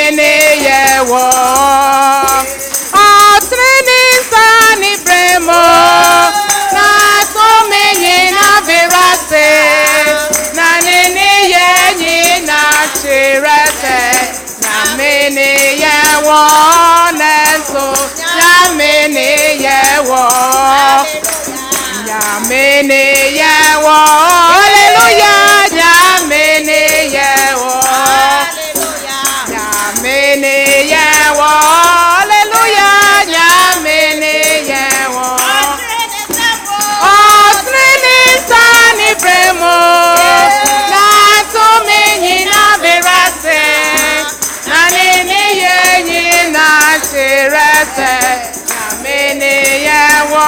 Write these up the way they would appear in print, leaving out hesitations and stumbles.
Nyamene yewo. Otreni sani bremo. Na tomenye na virase. Na nene yenye na chirete. Nyamene yewo. Neso. Nyamene yewo. Nyamene yewo. Hallelujah. Nyamene yewo. Nyamene yewo. Hallelujah. Nyamene yewo. Otreni sani bremo. Na tomenyi na virase. Na nene yenyi na chirete. Nyamene yewo.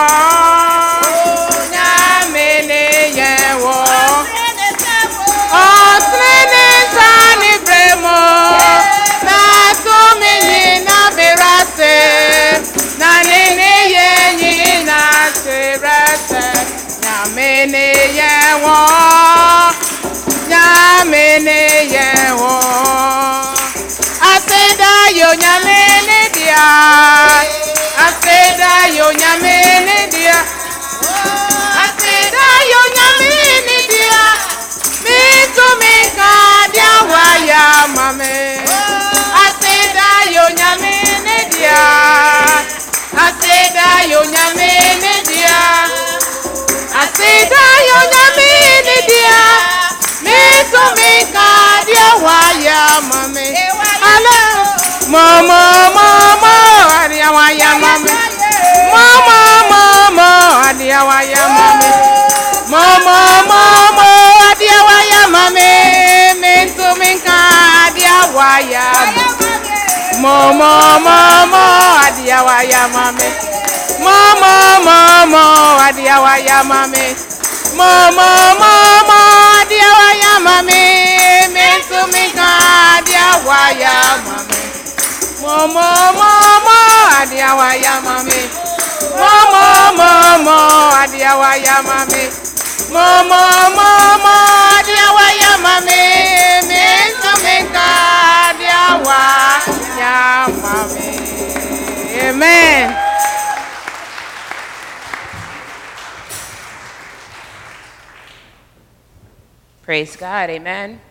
Nyamene yewo. Otreni sani bremo. Na tomenyi na virase. Na nene yenyi na chirete. Nyamene yewo. Nyamene yewo. Aseda yo nyamene dia. Aseda yo nyamene dia. Aseda yo nyamene dia. Mito mika dia waya mame. Aseda yo nyamene dia. Aseda yo nyamene dia. Aseda yo nyamene dia. Mito mika dia waya mame. Ale mama mama dia waya mame. Mama mama dia waya mame. Mama mama dia waya mame. Mito mika dia waya mame. Mama mama dia waya mame. Mama mama dia waya mame. Mama mama dia waya mame. Mito mika dia waya mame. Mama mama dia waya mame. Mama mama dia waya mame. Mama mama dia waya mame. Mito mika dia waya mame. Amen. Praise God, amen.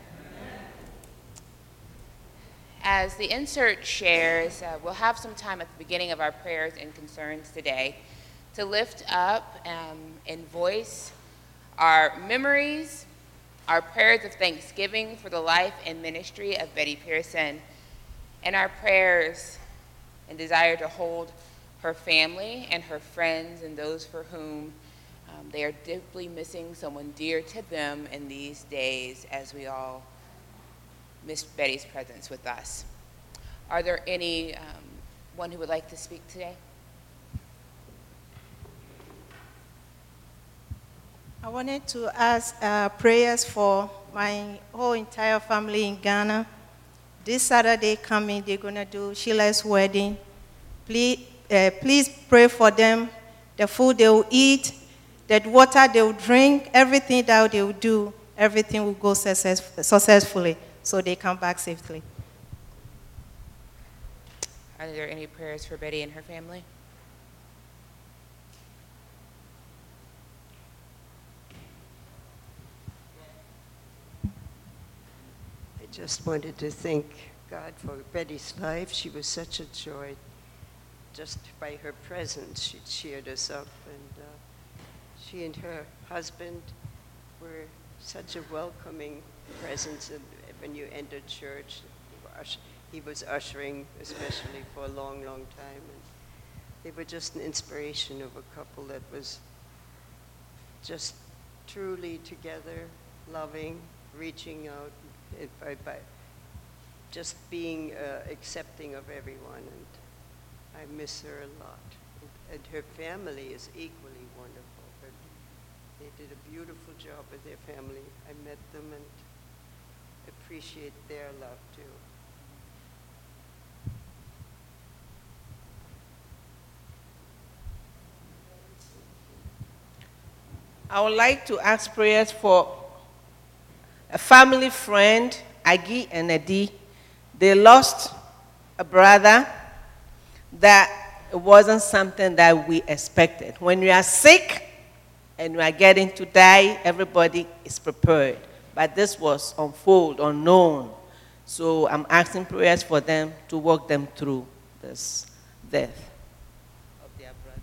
As the insert shares, we'll have some time at the beginning of our prayers and concerns today to lift up and voice our memories, our prayers of thanksgiving for the life and ministry of Betty Pearson, and our prayers and desire to hold her family and her friends and those for whom they are deeply missing someone dear to them in these days as we all miss Betty's presence with us. Are there any one who would like to speak today? I wanted to ask prayers for my whole entire family in Ghana. This Saturday coming, they're going to do Sheila's wedding. Please pray for them, the food they will eat, the water they will drink, everything that they will do, everything will go successfully so they come back safely. Are there any prayers for Betty and her family? I just wanted to thank God for Betty's life. She was such a joy. Just by her presence, she cheered us up. And she and her husband were such a welcoming presence when you entered church. He was ushering, especially for a long, long time. And they were just an inspiration of a couple that was just truly together, loving, reaching out, by just being accepting of everyone. And I miss her a lot. And her family is equally wonderful. They did a beautiful job with their family. I met them and appreciate their love too. I would like to ask prayers for a family friend, Agi and Edi. They lost a brother that it wasn't something that we expected. When we are sick and we are getting to die, everybody is prepared. But this was unfold, unknown. So I'm asking prayers for them to walk them through this death of their brother.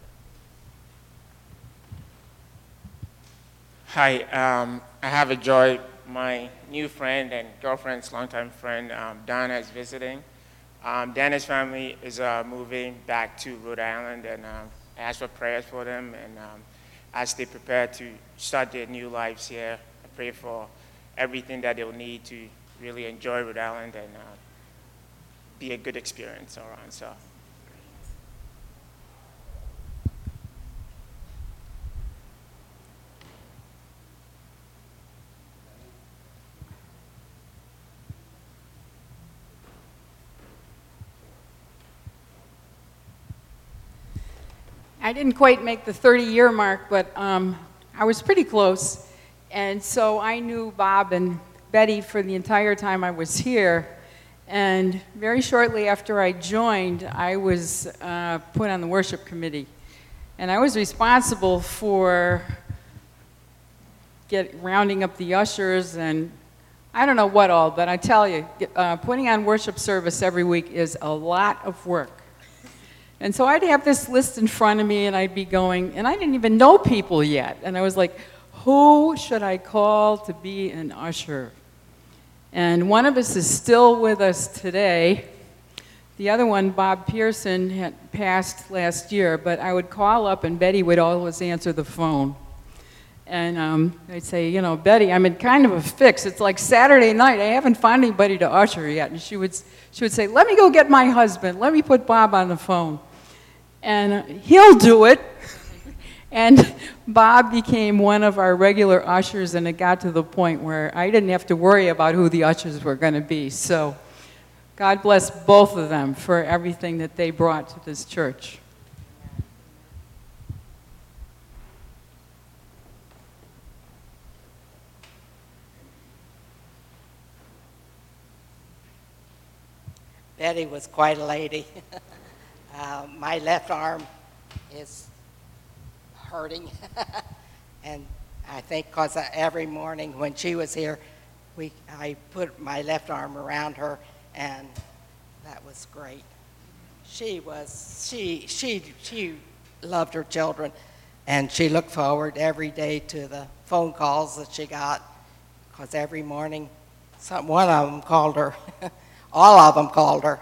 Hi, I have a joy. My new friend and girlfriend's longtime friend, Donna, is visiting. Dana's family is moving back to Rhode Island, and I ask for prayers for them. And as they prepare to start their new lives here, I pray for everything that they'll need to really enjoy Rhode Island and be a good experience around. So. I didn't quite make the 30-year mark, but I was pretty close. And so I knew Bob and Betty for the entire time I was here. And very shortly after I joined, I was put on the worship committee. And I was responsible for rounding up the ushers and I don't know what all, but I tell you, putting on worship service every week is a lot of work. And so I'd have this list in front of me, and I'd be going, and I didn't even know people yet. And I was like, who should I call to be an usher? And one of us is still with us today. The other one, Bob Pearson, had passed last year, but I would call up, and Betty would always answer the phone. And I'd say, you know, Betty, I'm in kind of a fix. It's like Saturday night. I haven't found anybody to usher yet. And she would say, let me go get my husband. Let me put Bob on the phone. And he'll do it. And Bob became one of our regular ushers, and it got to the point where I didn't have to worry about who the ushers were going to be. So God bless both of them for everything that they brought to this church. Betty was quite a lady. My left arm is hurting. And I think because every morning when she was here, I put my left arm around her, and that was great. She loved her children, and she looked forward every day to the phone calls that she got, because every morning one of them called her. All of them called her.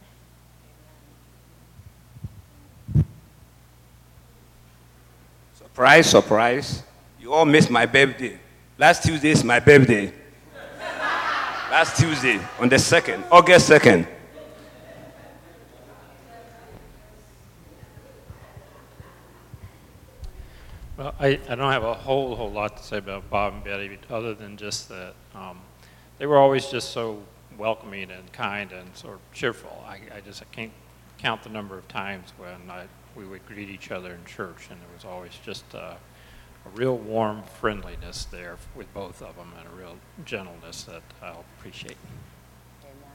Surprise, surprise. You all missed my birthday. Last Tuesday is my birthday. Last Tuesday, on the 2nd, August 2nd. Well, I don't have a whole lot to say about Bob and Betty, other than just that they were always just so welcoming and kind and sort of cheerful. I can't count the number of times when we would greet each other in church, and there was always just a real warm friendliness there with both of them, and a real gentleness that I'll appreciate. Amen.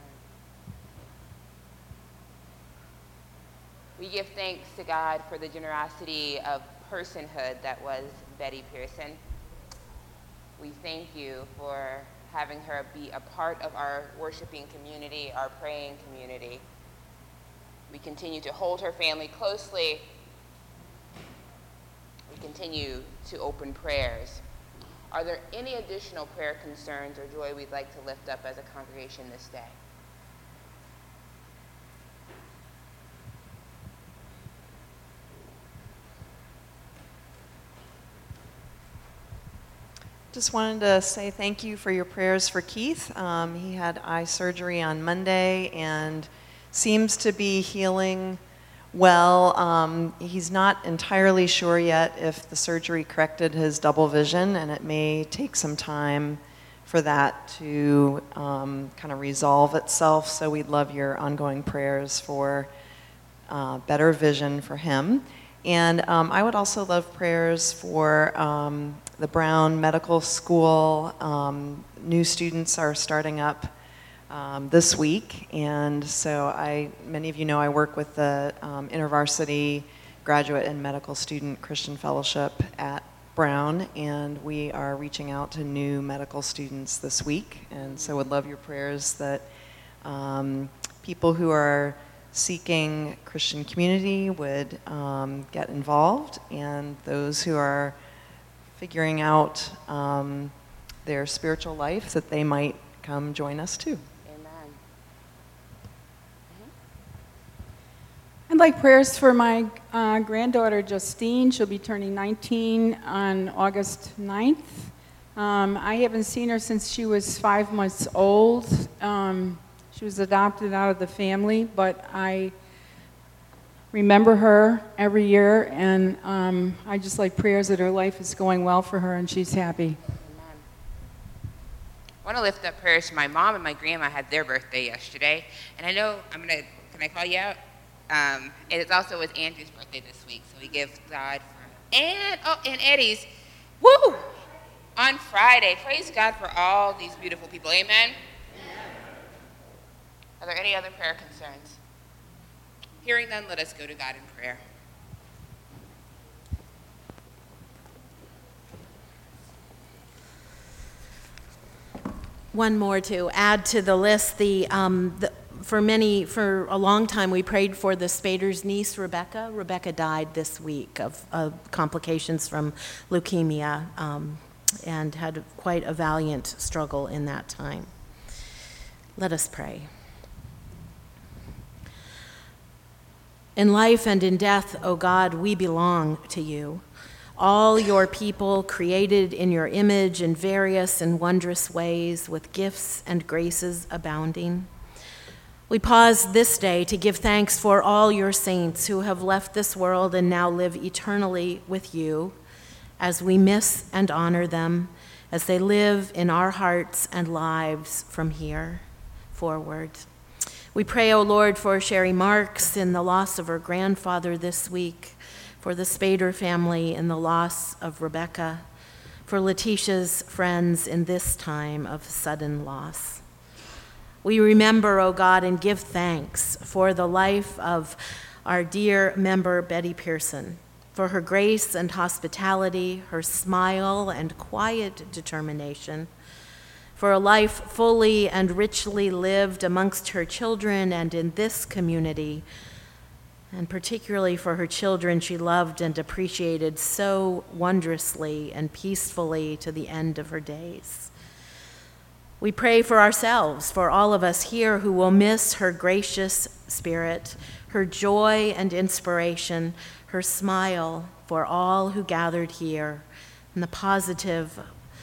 We give thanks to God for the generosity of personhood that was Betty Pearson. We thank you for having her be a part of our worshiping community, our praying community. We continue to hold her family closely. We continue to open prayers. Are there any additional prayer concerns or joy we'd like to lift up as a congregation this day? Just wanted to say thank you for your prayers for Keith. He had eye surgery on Monday and seems to be healing well. He's not entirely sure yet if the surgery corrected his double vision, and it may take some time for that to kind of resolve itself. So we'd love your ongoing prayers for better vision for him. And I would also love prayers for the Brown Medical School. New students are starting up this week. And so many of you know I work with the InterVarsity Graduate and Medical Student Christian Fellowship at Brown, and we are reaching out to new medical students this week. And so would love your prayers that people who are seeking Christian community would get involved, and those who are figuring out their spiritual life, that they might come join us too. Amen. I'd like prayers for my granddaughter Justine. She'll be turning 19 on August 9th. I haven't seen her since she was 5 months old. She was adopted out of the family, but I remember her every year, and I just like prayers that her life is going well for her and she's happy. Amen. I want to lift up prayers for my mom and my grandma had their birthday yesterday, and I know can I call you out? And it's also with Andrew's birthday this week, so we give God for, and Eddie's, woo, on Friday. Praise God for all these beautiful people. Amen. Are there any other prayer concerns? Hearing none, let us go to God in prayer. One more to add to the list. For a long time, we prayed for the Spader's niece, Rebecca. Rebecca died this week of complications from leukemia, and had quite a valiant struggle in that time. Let us pray. In life and in death, O God, we belong to you. All your people created in your image in various and wondrous ways, with gifts and graces abounding. We pause this day to give thanks for all your saints who have left this world and now live eternally with you, as we miss and honor them, as they live in our hearts and lives from here forward. We pray, O Lord, for Sherry Marks in the loss of her grandfather this week, for the Spader family in the loss of Rebecca, for Letitia's friends in this time of sudden loss. We remember, O God, and give thanks for the life of our dear member Betty Pearson, for her grace and hospitality, her smile and quiet determination, for a life fully and richly lived amongst her children and in this community, and particularly for her children she loved and appreciated so wondrously and peacefully to the end of her days. We pray for ourselves, for all of us here who will miss her gracious spirit, her joy and inspiration, her smile, for all who gathered here, and the positive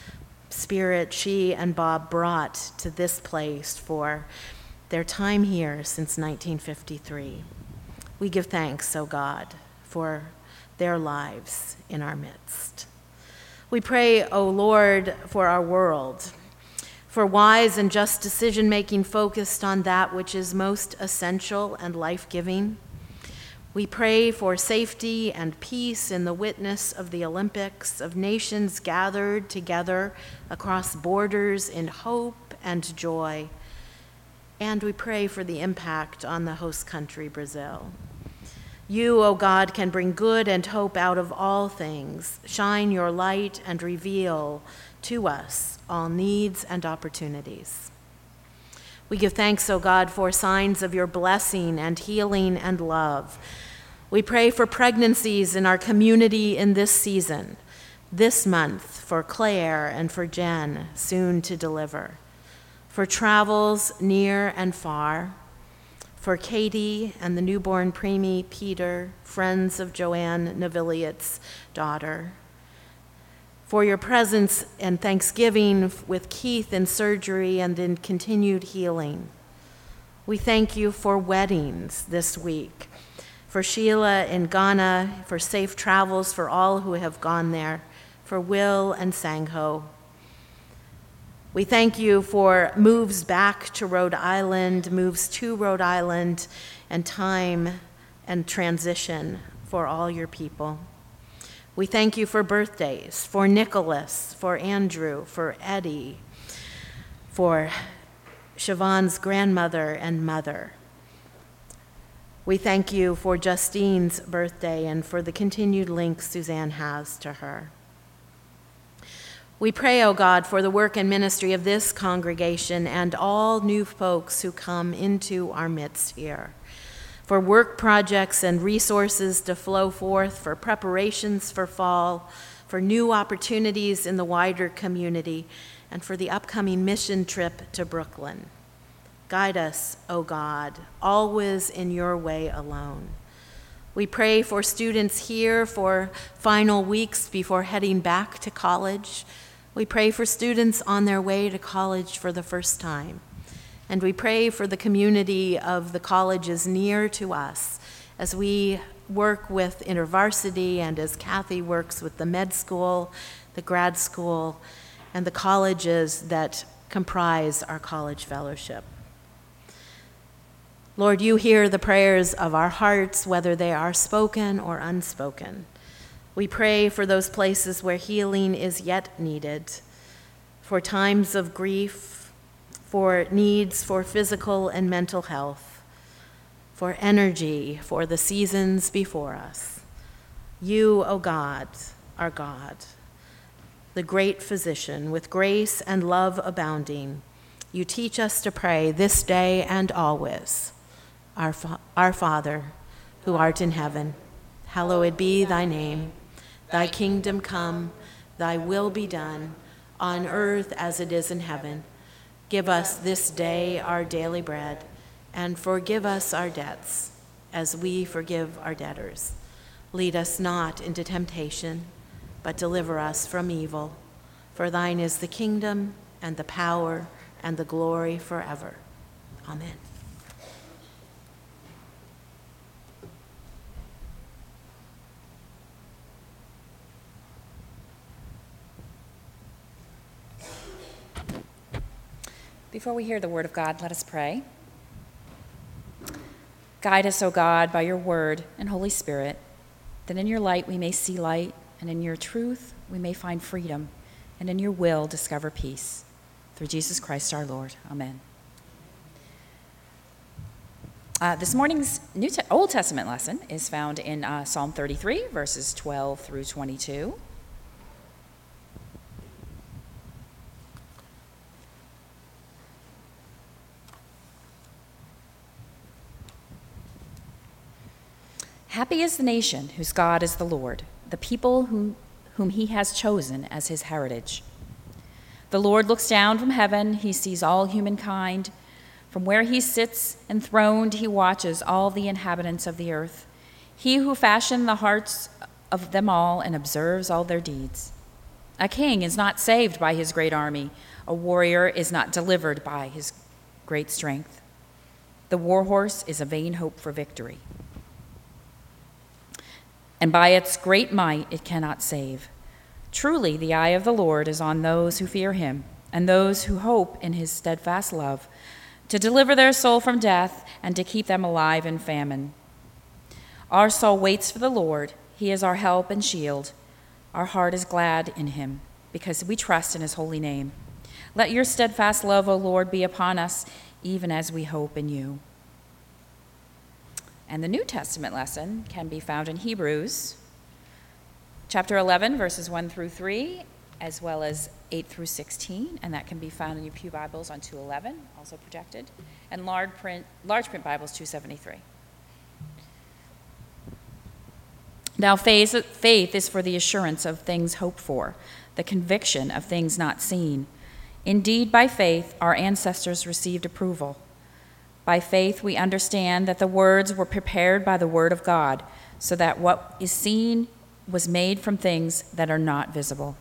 spirit she and Bob brought to this place for their time here since 1953. We give thanks, O God, for their lives in our midst. We pray, O Lord, for our world, for wise and just decision-making focused on that which is most essential and life-giving. We pray for safety and peace in the witness of the Olympics, of nations gathered together across borders in hope and joy. And we pray for the impact on the host country, Brazil. You, O God, can bring good and hope out of all things. Shine your light and reveal to us all needs and opportunities. We give thanks, O God, for signs of your blessing and healing and love. We pray for pregnancies in our community in this season, this month for Claire and for Jen, soon to deliver, for travels near and far, for Katie and the newborn preemie Peter, friends of Joanne Noviliot's daughter, for your presence and thanksgiving with Keith in surgery and in continued healing. We thank you for weddings this week, for Sheila in Ghana, for safe travels for all who have gone there, for Will and Sangho. We thank you for moves back to Rhode Island, moves to Rhode Island, and time and transition for all your people. We thank you for birthdays, for Nicholas, for Andrew, for Eddie, for Siobhan's grandmother and mother. We thank you for Justine's birthday and for the continued link Suzanne has to her. We pray, O God, for the work and ministry of this congregation and all new folks who come into our midst here, for work projects and resources to flow forth, for preparations for fall, for new opportunities in the wider community, and for the upcoming mission trip to Brooklyn. Guide us, O God, always in your way alone. We pray for students here for final weeks before heading back to college. We pray for students on their way to college for the first time. And we pray for the community of the colleges near to us as we work with InterVarsity and as Kathy works with the med school, the grad school, and the colleges that comprise our college fellowship. Lord, you hear the prayers of our hearts, whether they are spoken or unspoken. We pray for those places where healing is yet needed, for times of grief, for needs for physical and mental health, for energy for the seasons before us. You, O God, are God, the great physician, with grace and love abounding. You teach us to pray this day and always. Our Father, who art in heaven, hallowed be thy name. Thy kingdom come, thy will be done, on earth as it is in heaven. Give us this day our daily bread, and forgive us our debts, as we forgive our debtors. Lead us not into temptation, but deliver us from evil. For thine is the kingdom, and the power, and the glory forever. Amen. Before we hear the word of God, let us pray. Guide us, O God, by your word and Holy Spirit, that in your light we may see light, and in your truth we may find freedom, and in your will discover peace. Through Jesus Christ our Lord. Amen. This morning's Old Testament lesson is found in Psalm 33, verses 12 through 22. Happy is the nation whose God is the Lord, the people whom he has chosen as his heritage. The Lord looks down from heaven, he sees all humankind. From where he sits enthroned, he watches all the inhabitants of the earth. He who fashioned the hearts of them all and observes all their deeds. A king is not saved by his great army. A warrior is not delivered by his great strength. The war horse is a vain hope for victory, and by its great might it cannot save. Truly, the eye of the Lord is on those who fear him, and those who hope in his steadfast love, to deliver their soul from death and to keep them alive in famine. Our soul waits for the Lord. He is our help and shield. Our heart is glad in him, because we trust in his holy name. Let your steadfast love, O Lord, be upon us, even as we hope in you. And the New Testament lesson can be found in Hebrews, chapter 11, verses 1 through 3, as well as 8 through 16, and that can be found in your pew Bibles on 211, also projected, and large print Bibles 273. Now, faith is for the assurance of things hoped for, the conviction of things not seen. Indeed, by faith, our ancestors received approval. By faith, we understand that the words were prepared by the word of God, so that what is seen was made from things that are not visible.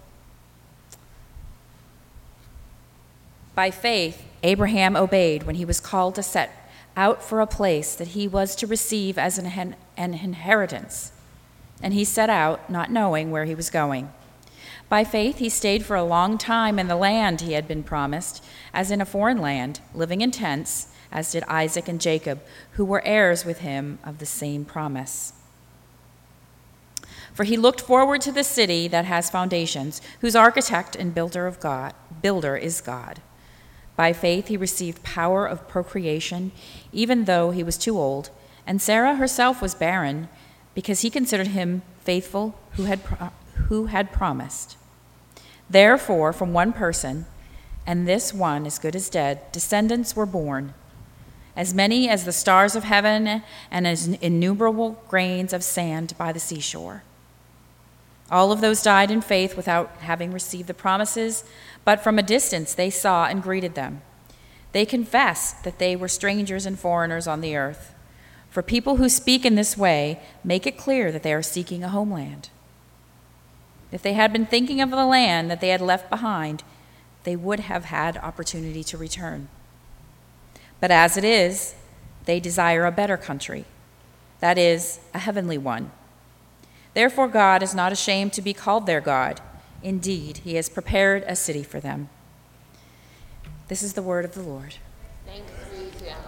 By faith, Abraham obeyed when he was called to set out for a place that he was to receive as an inheritance. And he set out, not knowing where he was going. By faith, he stayed for a long time in the land he had been promised, as in a foreign land, living in tents, as did Isaac and Jacob, who were heirs with him of the same promise. For he looked forward to the city that has foundations, whose architect and builder is God. By faith, he received power of procreation, even though he was too old, and Sarah herself was barren, because he considered him faithful who had promised. Therefore, from one person, and this one as good as dead, descendants were born, as many as the stars of heaven and as innumerable grains of sand by the seashore. All of those died in faith without having received the promises, but from a distance they saw and greeted them. They confessed that they were strangers and foreigners on the earth. For people who speak in this way make it clear that they are seeking a homeland. If they had been thinking of the land that they had left behind, they would have had opportunity to return. But as it is, they desire a better country, that is, a heavenly one. Therefore, God is not ashamed to be called their God. Indeed, he has prepared a city for them. This is the word of the Lord. Thanks be to God.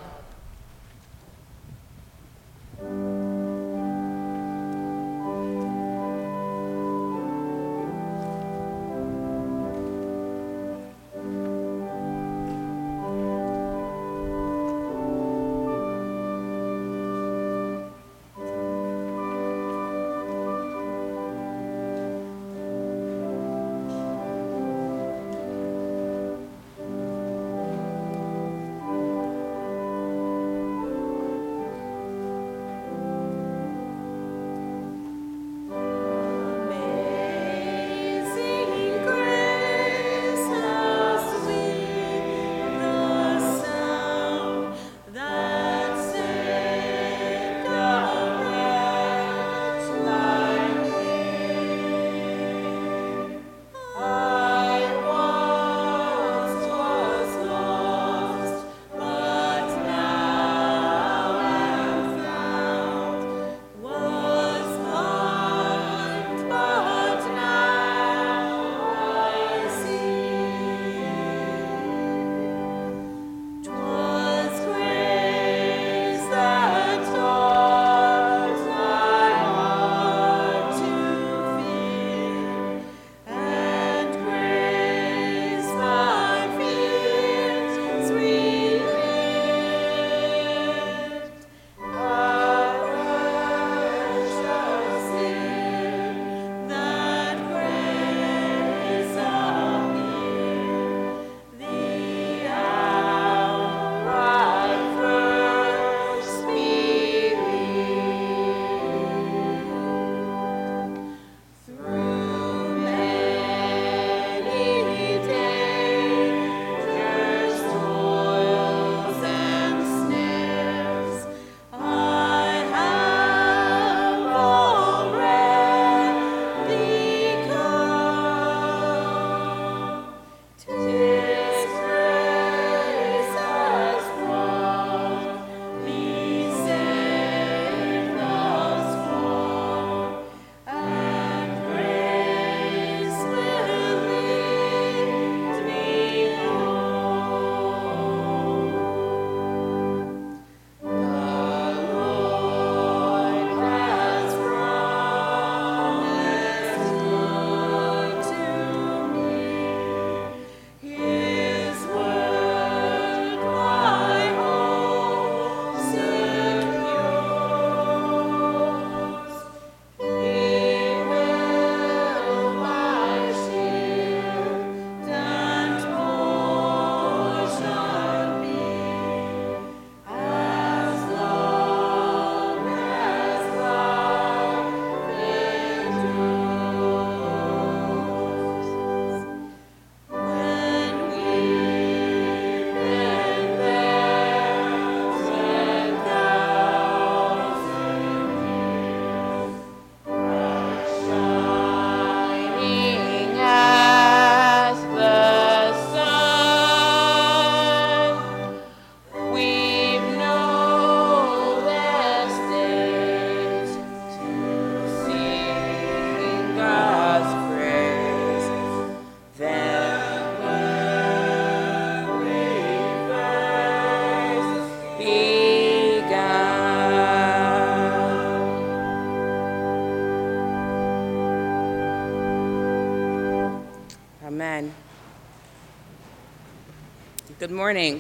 Good morning.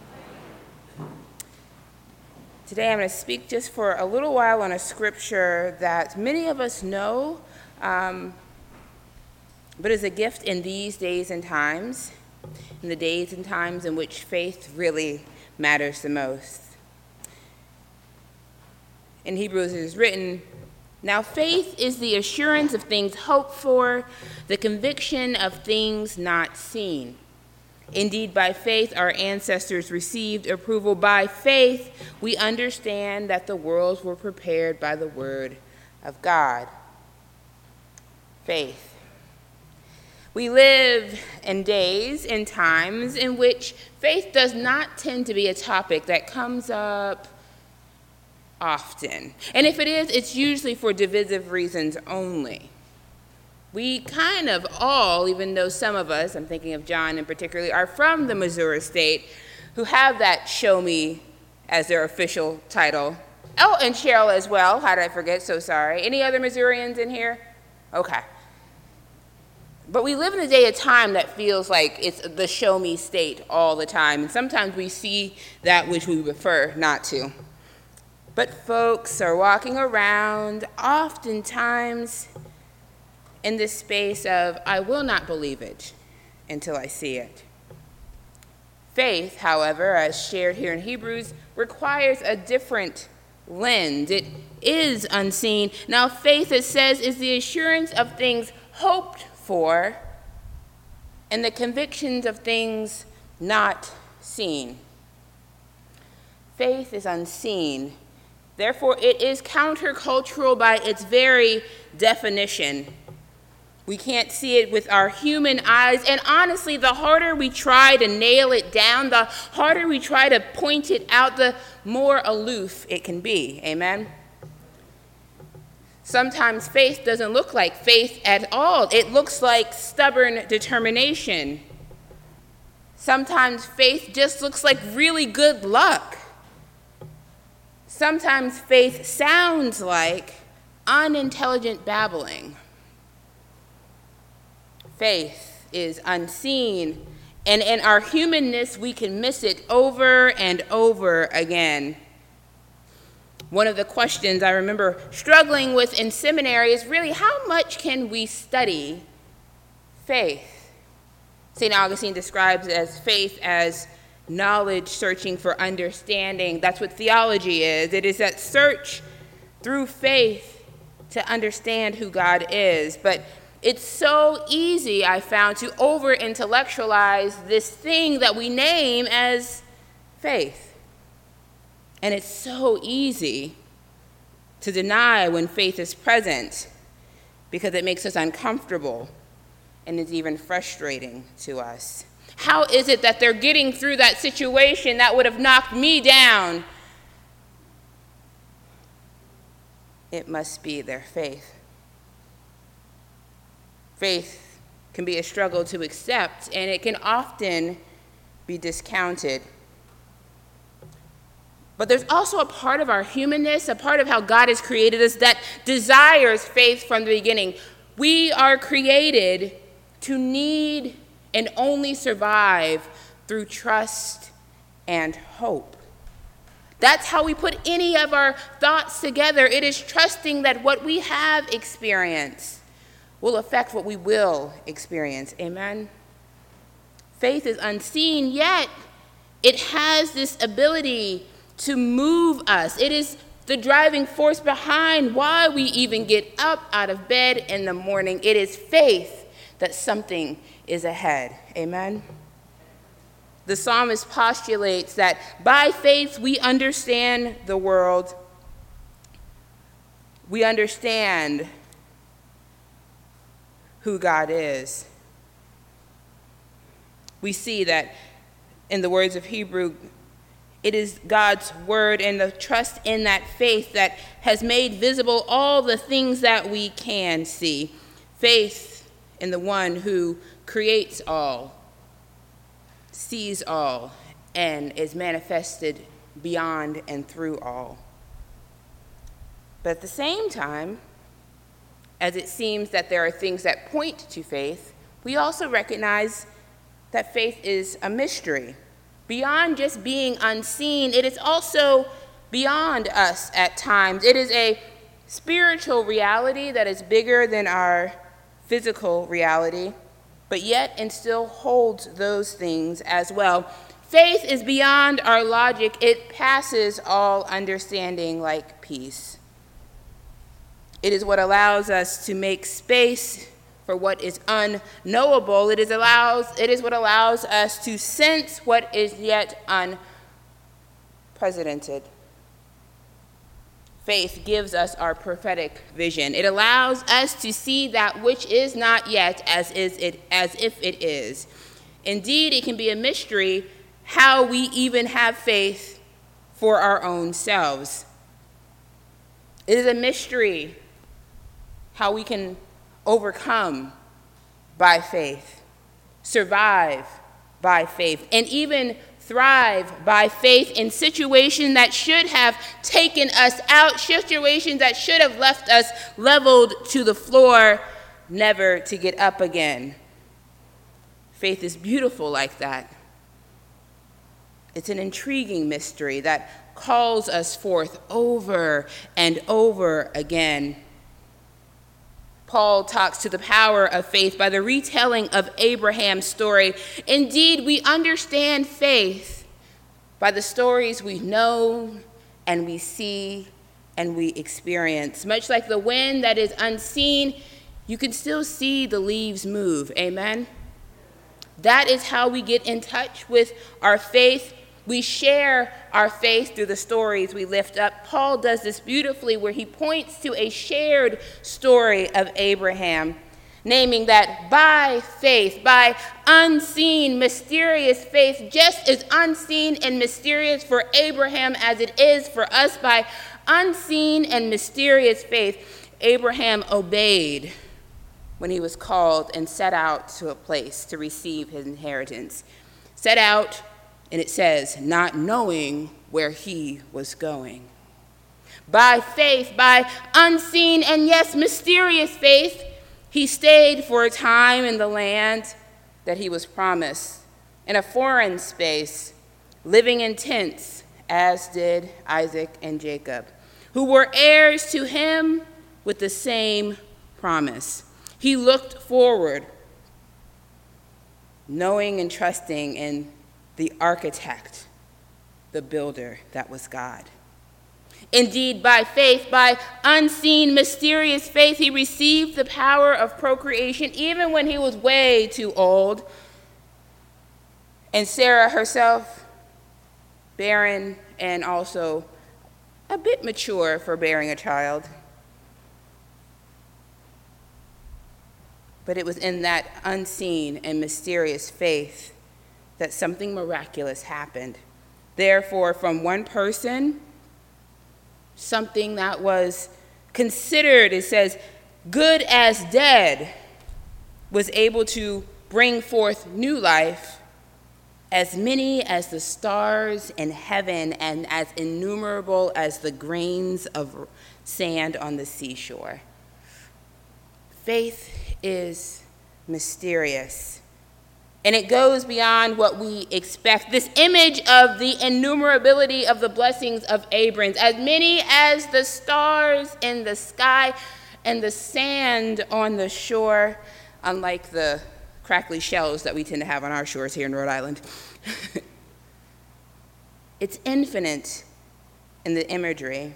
Today I'm going to speak just for a little while on a scripture that many of us know, but is a gift in these days and times, in the days and times in which faith really matters the most. In Hebrews it is written, "Now faith is the assurance of things hoped for, the conviction of things not seen. Indeed, by faith our ancestors received approval. By faith we understand that the worlds were prepared by the word of God." Faith. We live in days and times in which faith does not tend to be a topic that comes up often. And if it is, it's usually for divisive reasons only. We kind of all, even though some of us, I'm thinking of John in particular, are from the Missouri state, who have that "show me" as their official title. Oh, and Cheryl as well. How did I forget? So sorry. Any other Missourians in here? Okay. But we live in a day of time that feels like it's the show me state all the time. And sometimes we see that which we prefer not to. But folks are walking around oftentimes in this space of, I will not believe it until I see it. Faith, however, as shared here in Hebrews, requires a different lens. It is unseen. Now, faith, it says, is the assurance of things hoped for and the convictions of things not seen. Faith is unseen. Therefore, it is countercultural by its very definition. We can't see it with our human eyes, and honestly, the harder we try to nail it down, the harder we try to point it out, the more aloof it can be. Amen? Sometimes faith doesn't look like faith at all. It looks like stubborn determination. Sometimes faith just looks like really good luck. Sometimes faith sounds like unintelligent babbling. Faith is unseen, and in our humanness, we can miss it over and over again. One of the questions I remember struggling with in seminary is really, how much can we study faith? St. Augustine describes as faith as knowledge searching for understanding. That's what theology is. It is that search through faith to understand who God is. But it's so easy, I found, to over-intellectualize this thing that we name as faith. And it's so easy to deny when faith is present because it makes us uncomfortable and is even frustrating to us. How is it that they're getting through that situation that would have knocked me down? It must be their faith. Faith can be a struggle to accept, and it can often be discounted. But there's also a part of our humanness, a part of how God has created us that desires faith from the beginning. We are created to need and only survive through trust and hope. That's how we put any of our thoughts together. It is trusting that what we have experienced will affect what we will experience. Amen? Faith is unseen, yet it has this ability to move us. It is the driving force behind why we even get up out of bed in the morning. It is faith that something is ahead. Amen? The psalmist postulates that by faith we understand the world. We understand who God is. We see that in the words of Hebrew, it is God's word and the trust in that faith that has made visible all the things that we can see. Faith in the one who creates all, sees all, and is manifested beyond and through all. But at the same time, as it seems that there are things that point to faith, we also recognize that faith is a mystery. Beyond just being unseen, it is also beyond us at times. It is a spiritual reality that is bigger than our physical reality, but yet and still holds those things as well. Faith is beyond our logic. It passes all understanding like peace. It is what allows us to make space for what is unknowable. It is what allows us to sense what is yet unprecedented. Faith gives us our prophetic vision. It allows us to see that which is not yet as if it is. Indeed, it can be a mystery how we even have faith for our own selves. It is a mystery how we can overcome by faith, survive by faith, and even thrive by faith in situations that should have taken us out, situations that should have left us leveled to the floor, never to get up again. Faith is beautiful like that. It's an intriguing mystery that calls us forth over and over again. Paul talks to the power of faith by the retelling of Abraham's story. Indeed, we understand faith by the stories we know and we see and we experience. Much like the wind that is unseen, you can still see the leaves move. Amen? That is how we get in touch with our faith. We share our faith through the stories we lift up. Paul does this beautifully where he points to a shared story of Abraham, naming that by faith, by unseen, mysterious faith, just as unseen and mysterious for Abraham as it is for us, by unseen and mysterious faith, Abraham obeyed when he was called and set out to a place to receive his inheritance. Set out, and it says, not knowing where he was going. By faith, by unseen and yes, mysterious faith, he stayed for a time in the land that he was promised, in a foreign space, living in tents, as did Isaac and Jacob, who were heirs to him with the same promise. He looked forward, knowing and trusting in the architect, the builder that was God. Indeed, by faith, by unseen, mysterious faith, he received the power of procreation even when he was way too old. And Sarah herself, barren and also a bit mature for bearing a child. But it was in that unseen and mysterious faith that something miraculous happened. Therefore, from one person, something that was considered, it says, good as dead, was able to bring forth new life, as many as the stars in heaven and as innumerable as the grains of sand on the seashore. Faith is mysterious. And it goes beyond what we expect. This image of the innumerability of the blessings of Abraham, as many as the stars in the sky and the sand on the shore, unlike the crackly shells that we tend to have on our shores here in Rhode Island. It's infinite in the imagery.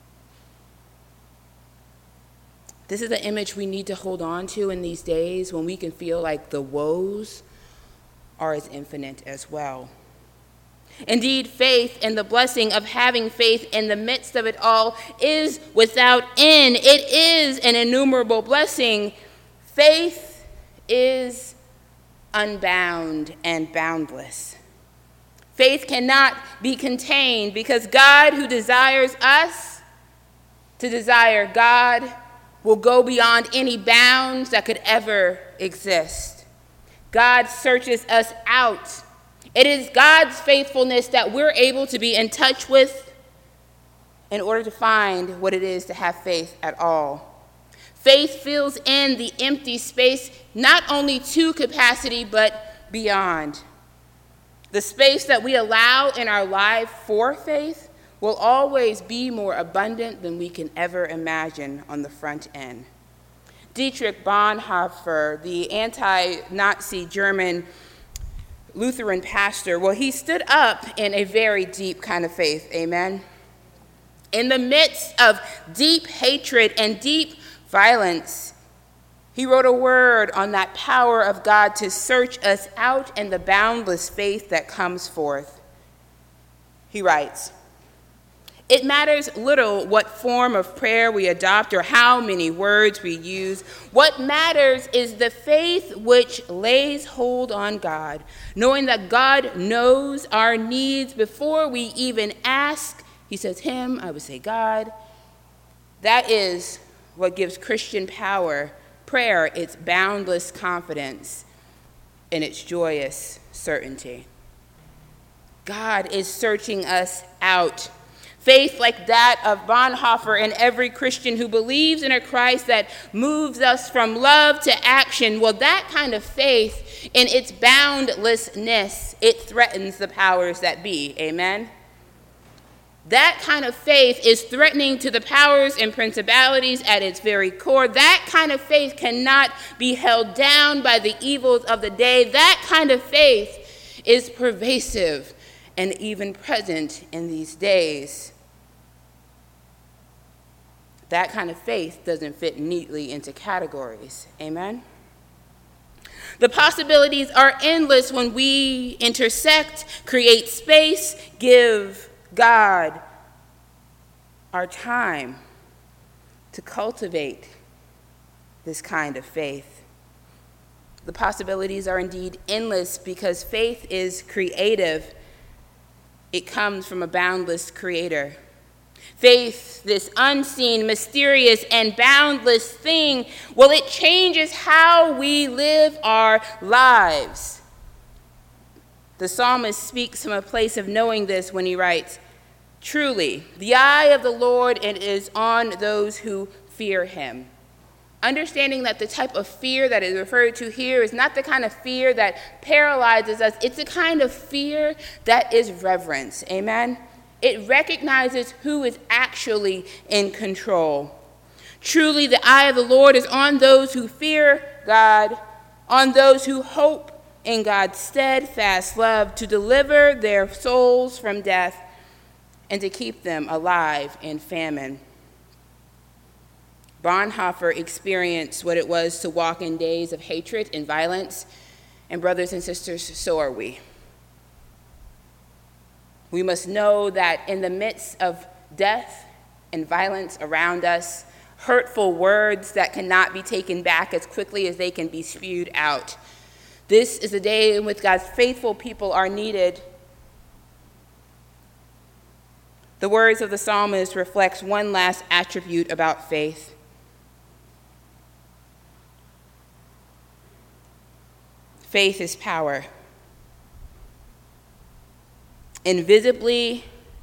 This is an image we need to hold on to in these days when we can feel like the woes are as infinite as well. Indeed, faith and the blessing of having faith in the midst of it all is without end. It is an innumerable blessing. Faith is unbound and boundless. Faith cannot be contained because God, who desires us to desire God, will go beyond any bounds that could ever exist. God searches us out. It is God's faithfulness that we're able to be in touch with in order to find what it is to have faith at all. Faith fills in the empty space, not only to capacity, but beyond. The space that we allow in our life for faith will always be more abundant than we can ever imagine on the front end. Dietrich Bonhoeffer, the anti-Nazi German Lutheran pastor, well, he stood up in a very deep kind of faith, amen? In the midst of deep hatred and deep violence, he wrote a word on that power of God to search us out and the boundless faith that comes forth. He writes, "It matters little what form of prayer we adopt or how many words we use. What matters is the faith which lays hold on God, knowing that God knows our needs before we even ask." He says him, I would say God. That is what gives Christian prayer its boundless confidence and its joyous certainty. God is searching us out. Faith like that of Bonhoeffer and every Christian who believes in a Christ that moves us from love to action, well, that kind of faith in its boundlessness, it threatens the powers that be, amen? That kind of faith is threatening to the powers and principalities at its very core. That kind of faith cannot be held down by the evils of the day. That kind of faith is pervasive and even present in these days. That kind of faith doesn't fit neatly into categories. Amen? The possibilities are endless when we intersect, create space, give God our time to cultivate this kind of faith. The possibilities are indeed endless because faith is creative. It comes from a boundless creator. Faith, this unseen, mysterious, and boundless thing, well, it changes how we live our lives. The psalmist speaks from a place of knowing this when he writes, "Truly, the eye of the Lord is on those who fear him." Understanding that the type of fear that is referred to here is not the kind of fear that paralyzes us. It's the kind of fear that is reverence. Amen? It recognizes who is actually in control. Truly, the eye of the Lord is on those who fear God, on those who hope in God's steadfast love to deliver their souls from death and to keep them alive in famine. Bonhoeffer experienced what it was to walk in days of hatred and violence, and brothers and sisters, so are we. We must know that in the midst of death and violence around us, hurtful words that cannot be taken back as quickly as they can be spewed out, this is a day in which God's faithful people are needed. The words of the psalmist reflects one last attribute about faith. Faith is power. Invisibly,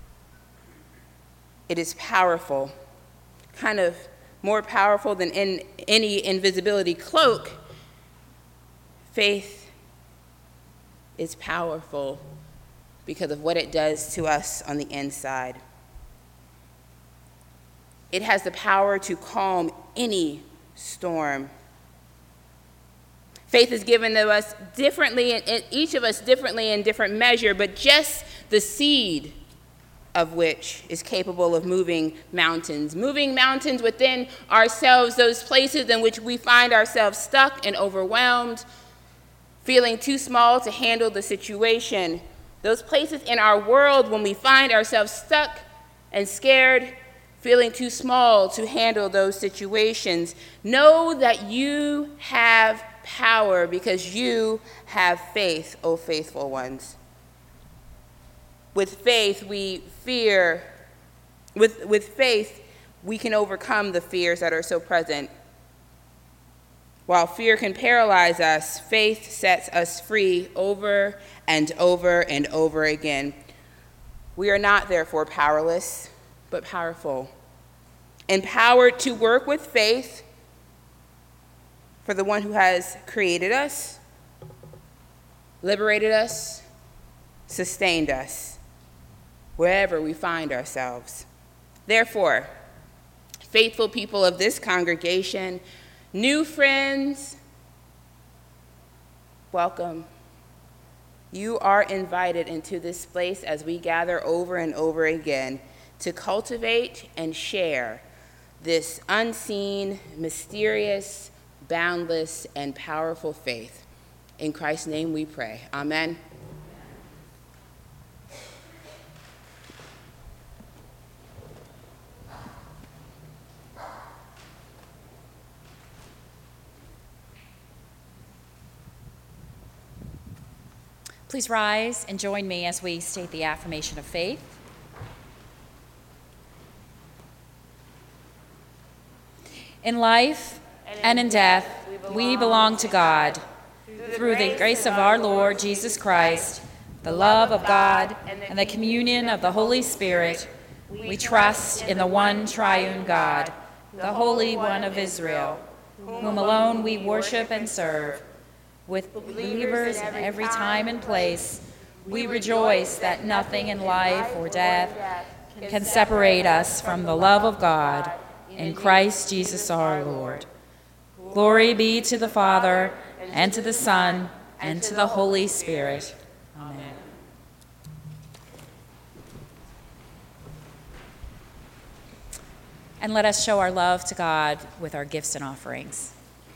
it is powerful, kind of more powerful than in any invisibility cloak. Faith is powerful because of what it does to us on the inside. It has the power to calm any storm. Faith is given to us differently, and each of us differently in different measure, but just the seed of which is capable of moving mountains within ourselves, those places in which we find ourselves stuck and overwhelmed, feeling too small to handle the situation, those places in our world when we find ourselves stuck and scared, feeling too small to handle those situations. Know that you have power because you have faith, O faithful ones. With faith, we can overcome the fears that are so present. While fear can paralyze us, faith sets us free over and over and over again. We are not, therefore, powerless, but powerful. Empowered to work with faith for the one who has created us, liberated us, sustained us wherever we find ourselves. Therefore, faithful people of this congregation, new friends, welcome. You are invited into this place as we gather over and over again to cultivate and share this unseen, mysterious, boundless, and powerful faith. In Christ's name we pray. Amen. Please rise and join me as we state the affirmation of faith. In life and in death, we belong to God. Through the grace of our Lord Jesus Christ, the love of God, and the communion of the Holy Spirit, we trust in the one triune God, the Holy One of Israel, whom alone we worship and serve. With believers in every time and place, we rejoice that nothing in life or death can separate us from the love of God in Christ Jesus our Lord. Glory be to the Father, and to the Son, and to the Holy Spirit. Amen. And let us show our love to God with our gifts and offerings.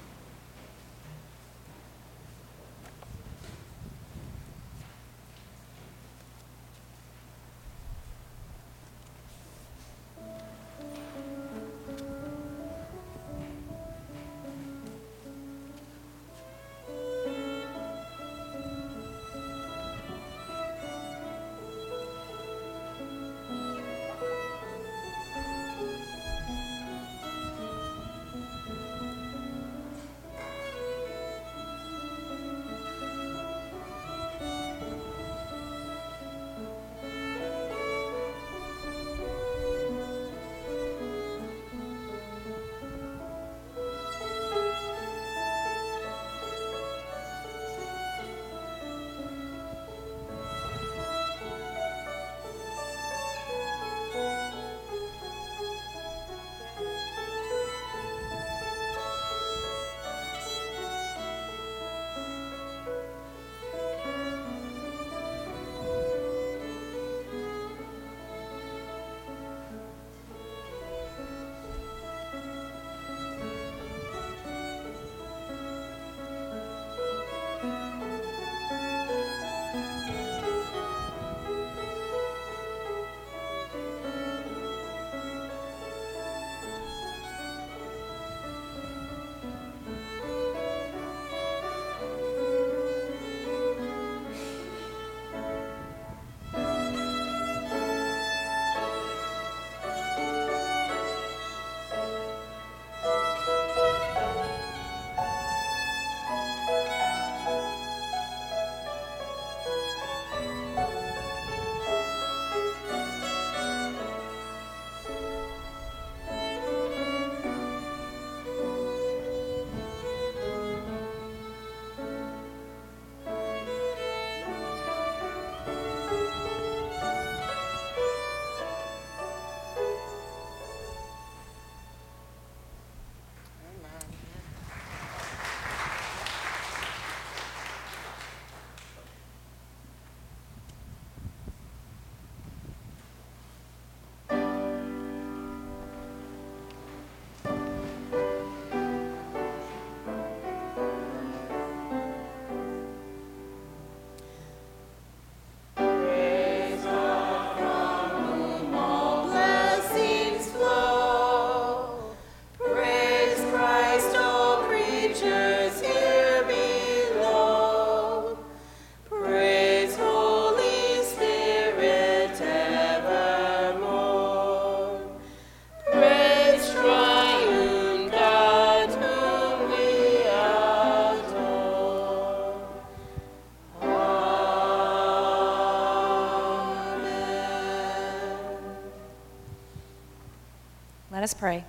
Let us pray.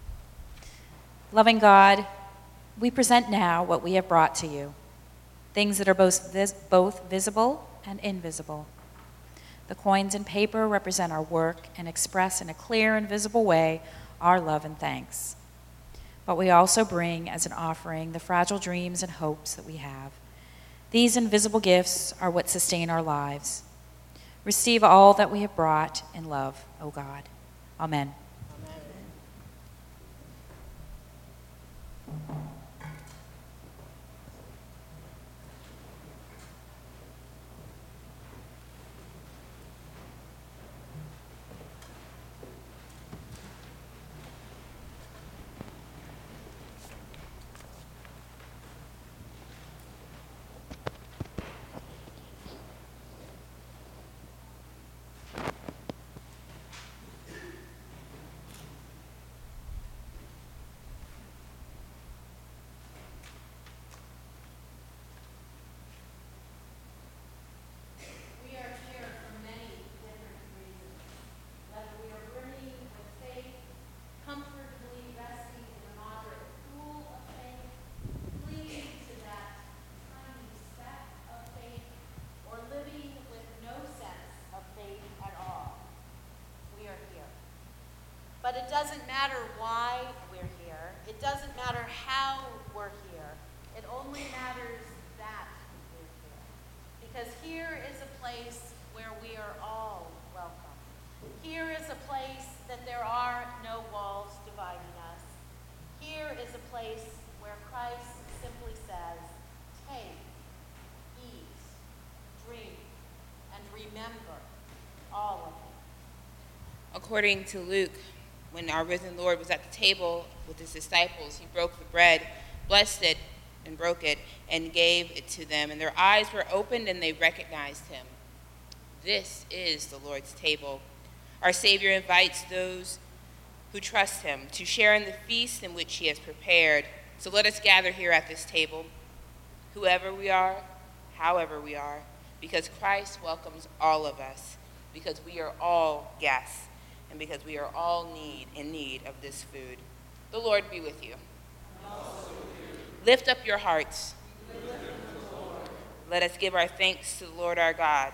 Loving God, we present now what we have brought to you, things that are both visible and invisible, The coins and paper represent our work and express in a clear and visible way our love and thanks. But we also bring as an offering the fragile dreams and hopes that we have. These invisible gifts are what sustain our lives. Receive all that we have brought in love, O God. Amen. But it doesn't matter why we're here. It doesn't matter how we're here. It only matters that we're here. Because here is a place where we are all welcome. Here is a place that there are no walls dividing us. Here is a place where Christ simply says, take, eat, drink, and remember all of it. According to Luke, when our risen Lord was at the table with his disciples, he broke the bread, blessed it, and broke it, and gave it to them. And their eyes were opened, and they recognized him. This is the Lord's table. Our Savior invites those who trust him to share in the feast in which he has prepared. So let us gather here at this table, whoever we are, however we are, because Christ welcomes all of us, because we are all guests, and because we are all in need of this food. The Lord be with you. Lift up your hearts. Let us give our thanks to the Lord our God.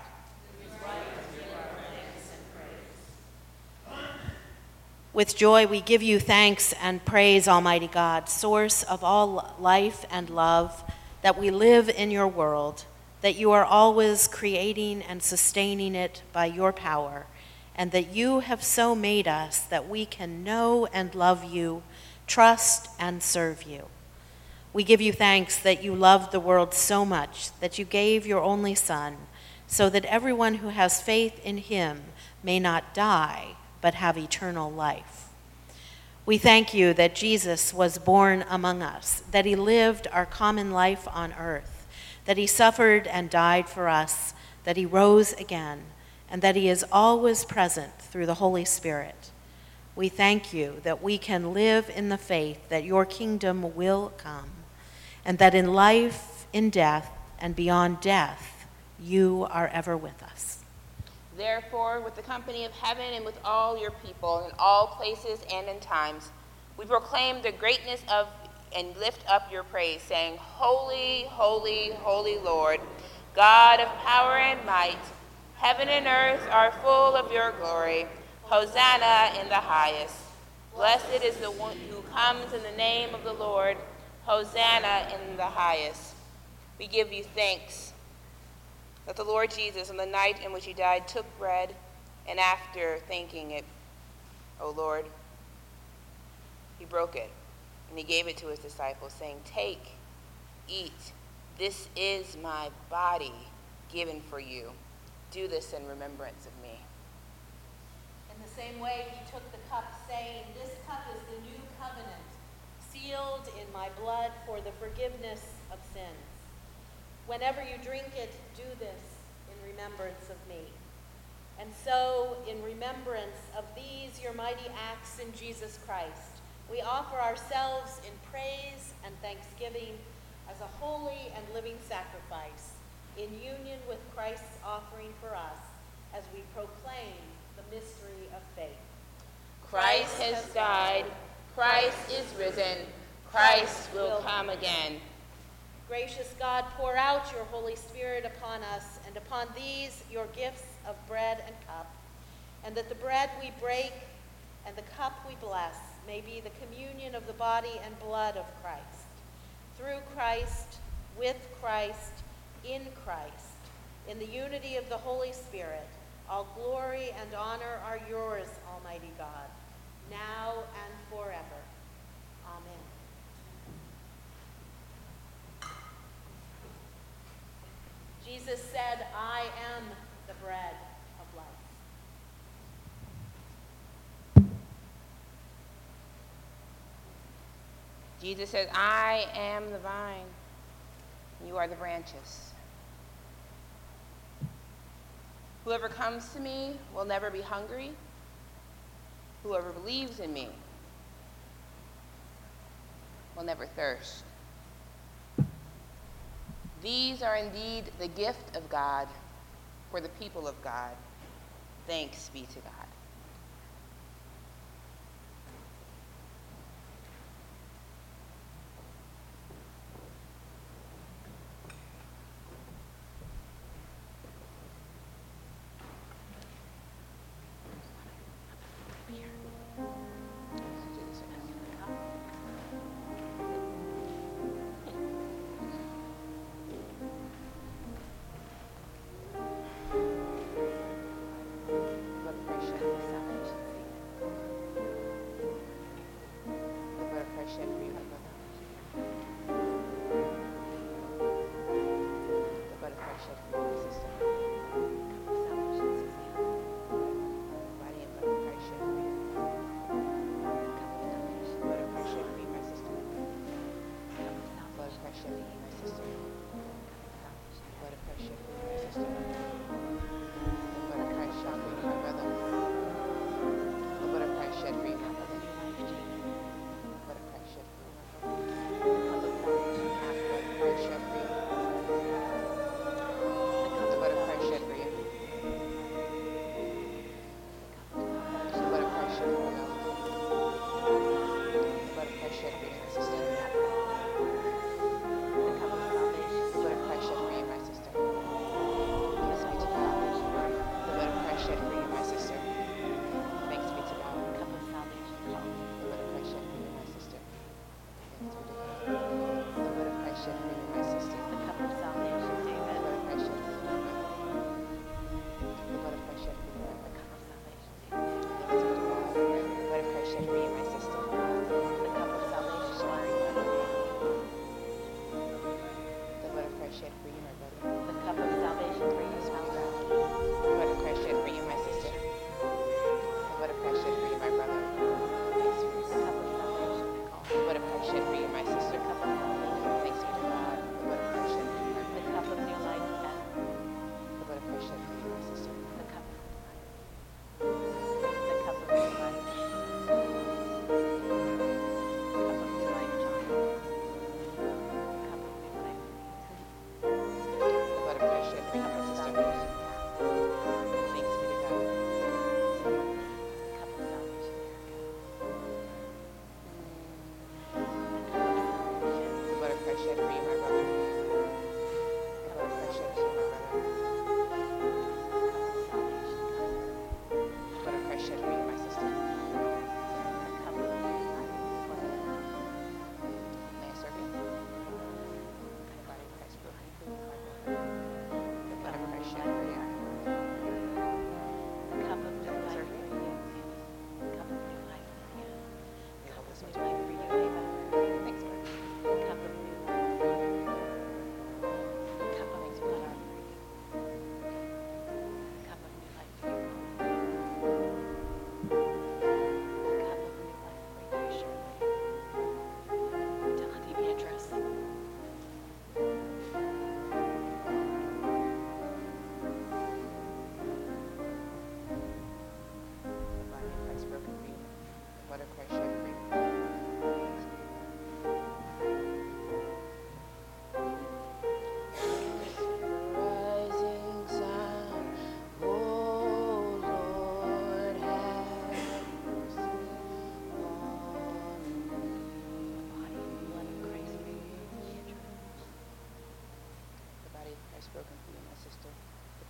With joy we give you thanks and praise, Almighty God, source of all life and love, that we live in your world, that you are always creating and sustaining it by your power, and that you have so made us that we can know and love you, trust and serve you. We give you thanks that you loved the world so much that you gave your only Son, so that everyone who has faith in him may not die, but have eternal life. We thank you that Jesus was born among us, that he lived our common life on earth, that he suffered and died for us, that he rose again, and that he is always present through the Holy Spirit. We thank you that we can live in the faith that your kingdom will come, and that in life, in death, and beyond death, you are ever with us. Therefore, with the company of heaven and with all your people in all places and in times, we proclaim the greatness of and lift up your praise, saying, Holy, holy, holy Lord, God of power and might, heaven and earth are full of your glory. Hosanna in the highest. Blessed is the one who comes in the name of the Lord. Hosanna in the highest. We give you thanks that the Lord Jesus, on the night in which he died, took bread, and after thanking it, O Lord, he broke it, and he gave it to his disciples, saying, take, eat. This is my body given for you. Do this in remembrance of me. In the same way, he took the cup, saying, this cup is the new covenant, sealed in my blood for the forgiveness of sins. Whenever you drink it, do this in remembrance of me. And so, in remembrance of these, your mighty acts in Jesus Christ, we offer ourselves in praise and thanksgiving as a holy and living sacrifice, in union with Christ's offering for us, as we proclaim the mystery of faith. Christ has died. Christ is risen. Christ will come again. Gracious God, pour out your Holy Spirit upon us and upon these your gifts of bread and cup, and that the bread we break and the cup we bless may be the communion of the body and blood of Christ. Through Christ, with Christ, in Christ, in the unity of the Holy Spirit, all glory and honor are yours, Almighty God, now and forever. Amen. Jesus said, I am the bread of life. Jesus says, I am the vine, and you are the branches. Whoever comes to me will never be hungry. Whoever believes in me will never thirst. These are indeed the gift of God for the people of God. Thanks be to God. Blood pressure.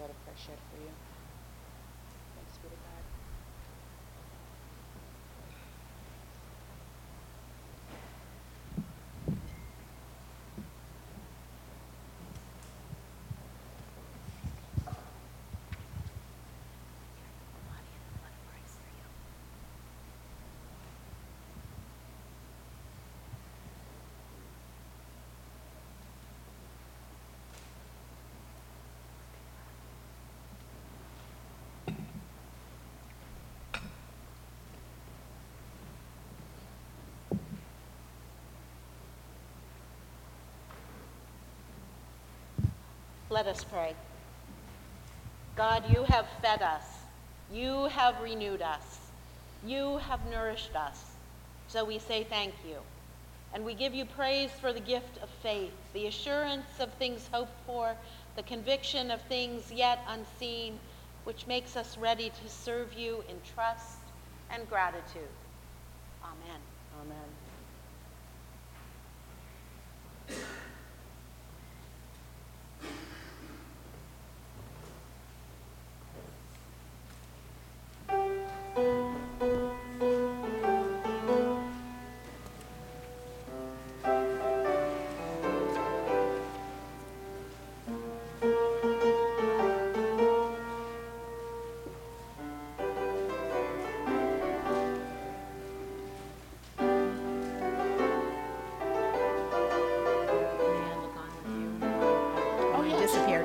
blood of Christ shed for you. Thanks be to God. Let us pray. God, you have fed us. You have renewed us. You have nourished us. So we say thank you. And we give you praise for the gift of faith, the assurance of things hoped for, the conviction of things yet unseen, which makes us ready to serve you in trust and gratitude. Amen. Amen. Disappeared.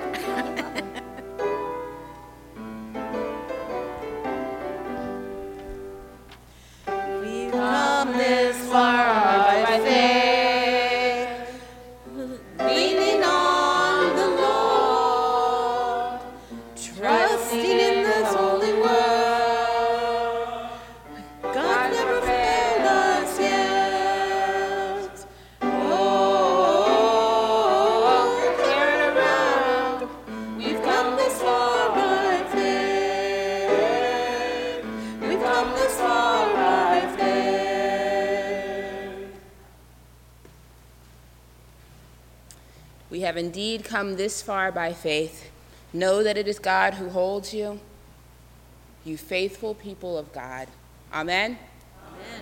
We've come this far by faith, leaning on the Lord, trusting in this holy word. God never failed us yet. Turn around. We've come this far by faith. We've come this far by faith. We have indeed come this far by faith. Know that it is God who holds you, you faithful people of God. Amen. Amen.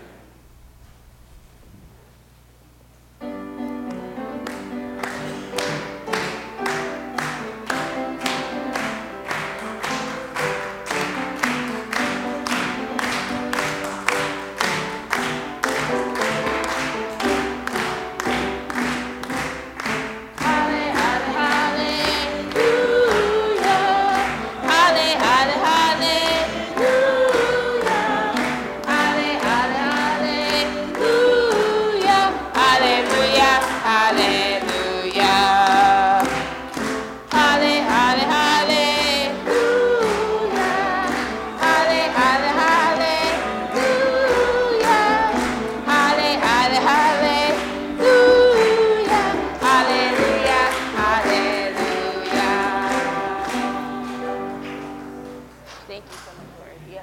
Thank you so much, Lord. Yeah.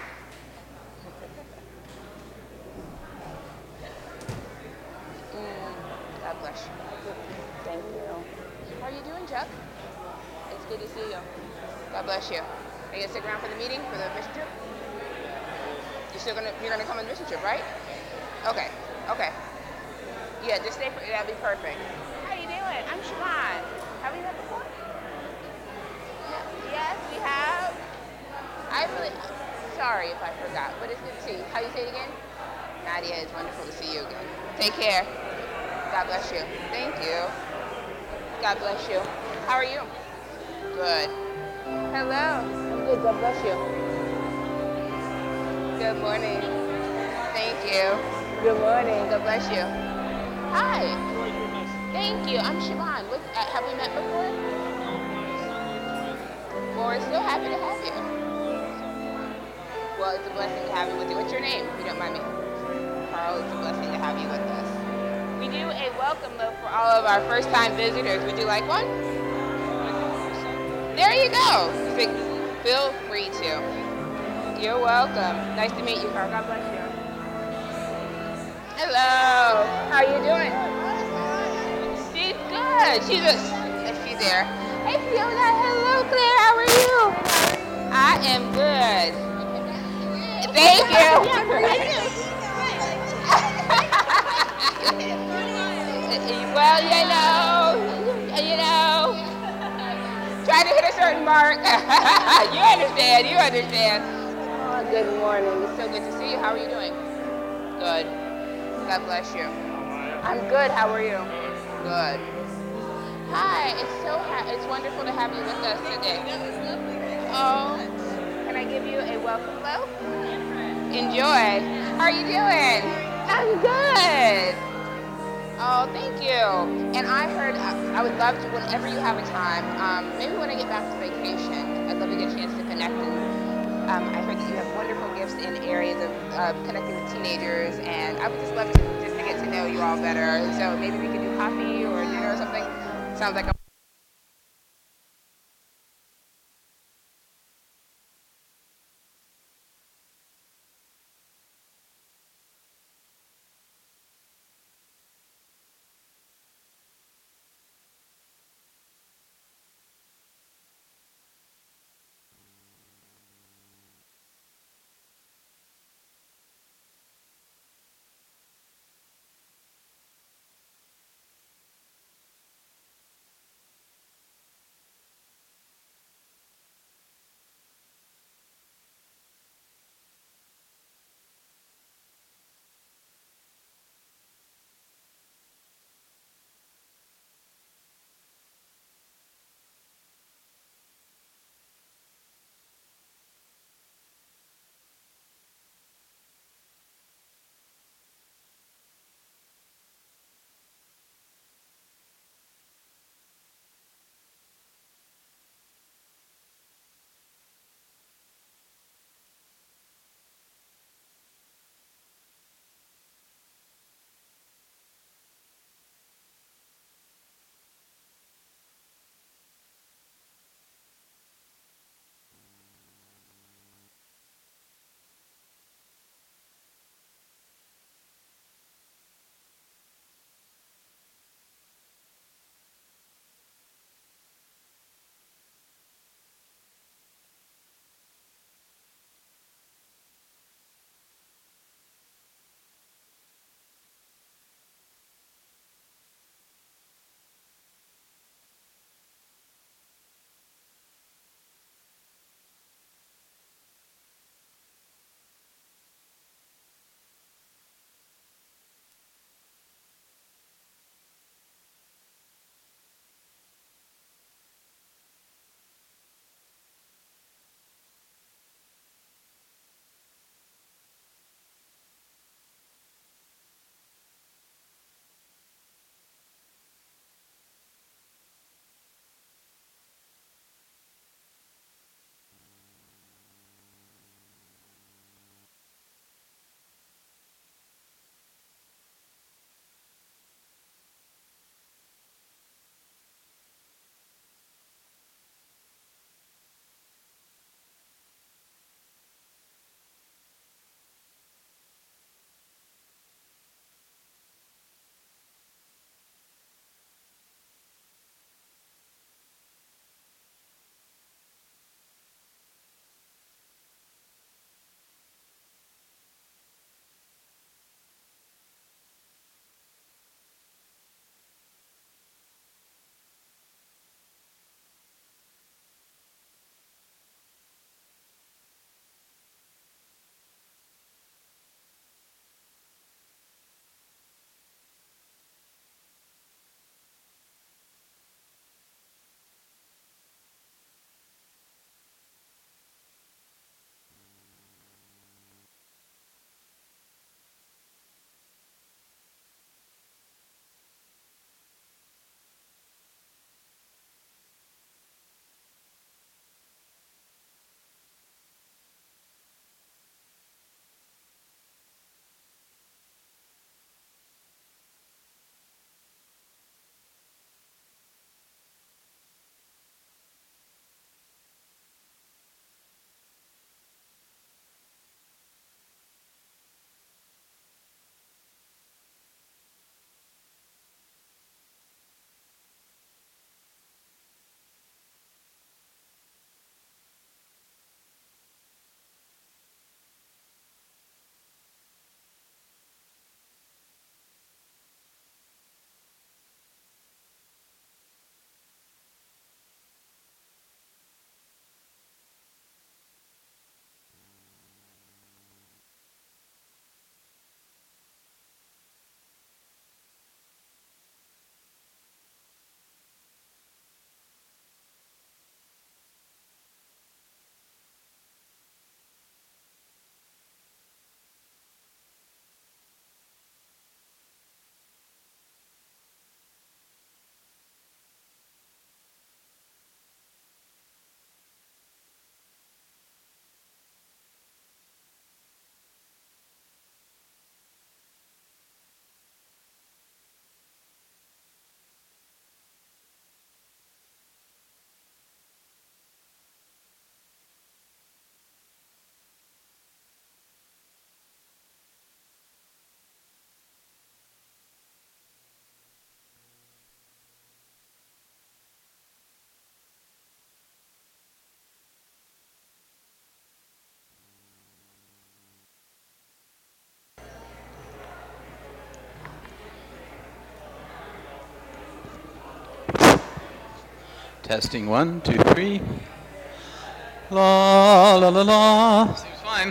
God bless you. Thank you. How are you doing, Chuck? It's good to see you. God bless you. Are you gonna stick around for the meeting, for the mission trip? You're gonna come on the mission trip, right? Okay. Okay. Yeah, just stay for that'll be perfect. How you doing? I'm Siobhan. Have we met before? Yes, we have. Sorry if I forgot, but it's good to see you. How you say it again? Nadia, it's wonderful to see you again. Take care. God bless you. Thank you. God bless you. How are you? Good. Hello. I'm good. God bless you. Good morning. Thank you. Good morning. God bless you. Hi. Thank you. I'm Siobhan. Have we met before? Well, we're still happy to have you. Well, it's a blessing to have you with you. What's your name, if you don't mind me? Carl, it's a blessing to have you with us. We do a welcome loaf for all of our first-time visitors. Would you like one? There you go. Feel free to. You're welcome. Nice to meet you, Carl. God bless you. Hello. How are you doing? She's good. She's there. Hey, Fiona. Hello, Claire. How are you? I am good. Thank you. Well, try to hit a certain mark. You understand. Oh, good morning. It's so good to see you. How are you doing? Good. God bless you. I'm good. How are you? Good. Hi. It's wonderful to have you with us today. Oh, can I give you a welcome blow? Enjoy. How are you doing? I'm good. Oh, thank you. And I heard I would love to, whenever you have a time, maybe when I get back to vacation, I'd love to get a chance to connect. And I heard that you have wonderful gifts in areas of connecting with teenagers, and I would just love to get to know you all better. So maybe we could do coffee or dinner or something. Sounds like a Testing 1, 2, 3. La la la la. Seems fine.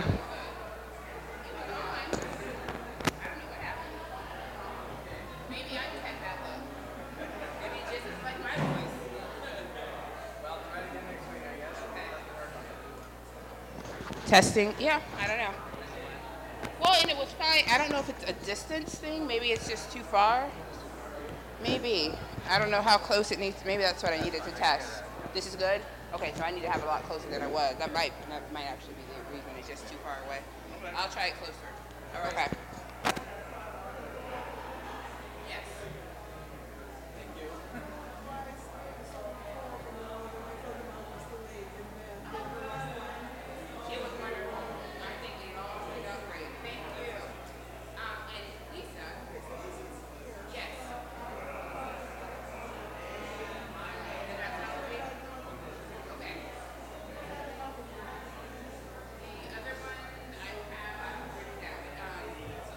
Testing. Yeah, I don't know. Well, and it was fine. I don't know if it's a distance thing. Maybe it's just too far. Maybe. I don't know how close it needs. Maybe that's what I needed to test. This is good? Okay, so I need to have it a lot closer than I was. That might actually be the reason. It's just too far away. I'll try it closer. Okay. Yes. Thank you. It was wonderful. I think it all turned out great. Thank you. And Lisa. Yes. Okay. The other one I have written down.